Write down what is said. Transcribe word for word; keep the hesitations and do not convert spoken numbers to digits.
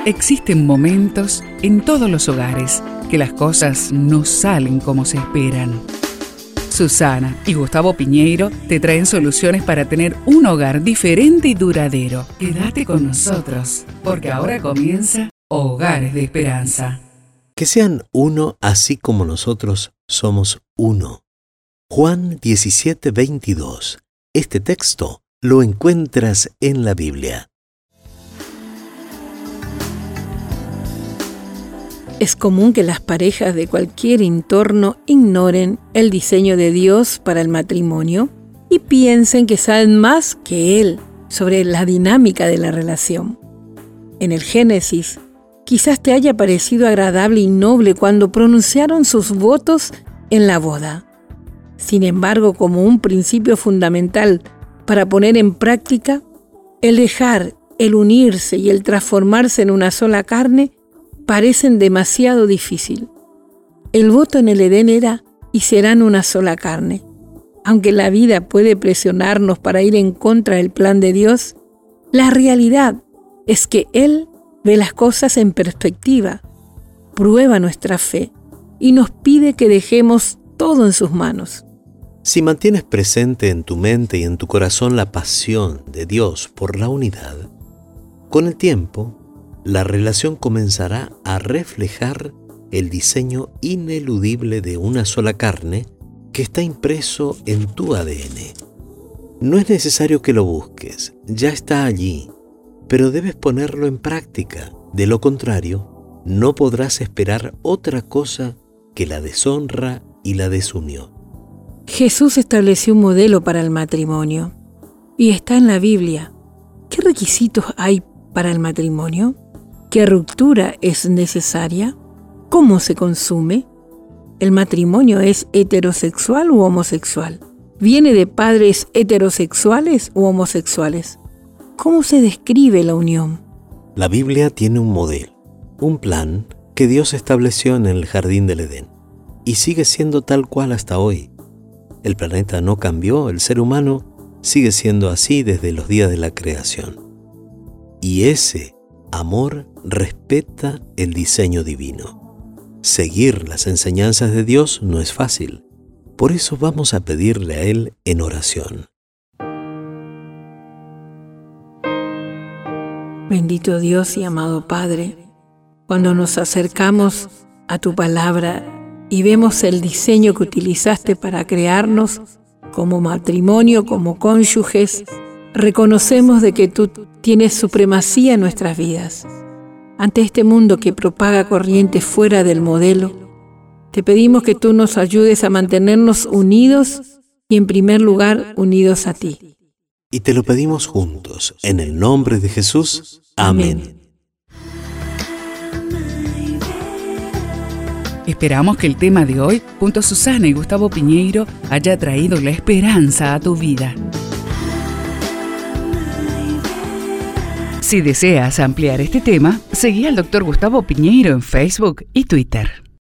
Existen momentos en todos los hogares que las cosas no salen como se esperan. Susana y Gustavo Piñeiro te traen soluciones para tener un hogar diferente y duradero. Quédate con nosotros, porque ahora comienza Hogares de Esperanza. Que sean uno así como nosotros somos uno. Juan diecisiete veintidós. Este texto lo encuentras en la Biblia. Es común que las parejas de cualquier entorno ignoren el diseño de Dios para el matrimonio y piensen que saben más que Él sobre la dinámica de la relación. En el Génesis, quizás te haya parecido agradable y noble cuando pronunciaron sus votos en la boda. Sin embargo, como un principio fundamental para poner en práctica, el dejar, el unirse y el transformarse en una sola carne parecen demasiado difícil. El voto en el Edén era y serán una sola carne. Aunque la vida puede presionarnos para ir en contra del plan de Dios, la realidad es que Él ve las cosas en perspectiva, prueba nuestra fe y nos pide que dejemos todo en sus manos. Si mantienes presente en tu mente y en tu corazón la pasión de Dios por la unidad, con el tiempo, la relación comenzará a reflejar el diseño ineludible de una sola carne que está impreso en tu A D N. No es necesario que lo busques, ya está allí, pero debes ponerlo en práctica. De lo contrario, no podrás esperar otra cosa que la deshonra y la desunión. Jesús estableció un modelo para el matrimonio y está en la Biblia. ¿Qué requisitos hay para el matrimonio? ¿Qué ruptura es necesaria? ¿Cómo se consume? ¿El matrimonio es heterosexual u homosexual? ¿Viene de padres heterosexuales u homosexuales? ¿Cómo se describe la unión? La Biblia tiene un modelo, un plan que Dios estableció en el jardín del Edén y sigue siendo tal cual hasta hoy. El planeta no cambió, el ser humano sigue siendo así desde los días de la creación. Y ese amor respeta el diseño divino. Seguir las enseñanzas de Dios no es fácil. Por eso vamos a pedirle a Él en oración. Bendito Dios y amado Padre, cuando nos acercamos a tu palabra y vemos el diseño que utilizaste para crearnos como matrimonio, como cónyuges, reconocemos de que tú tienes supremacía en nuestras vidas. Ante este mundo que propaga corrientes fuera del modelo, te pedimos que tú nos ayudes a mantenernos unidos y en primer lugar unidos a ti. Y te lo pedimos juntos, en el nombre de Jesús. Amén. Esperamos que el tema de hoy, junto a Susana y Gustavo Piñeiro, haya traído la esperanza a tu vida. Si deseas ampliar este tema, seguí al doctor Gustavo Piñeiro en Facebook y Twitter.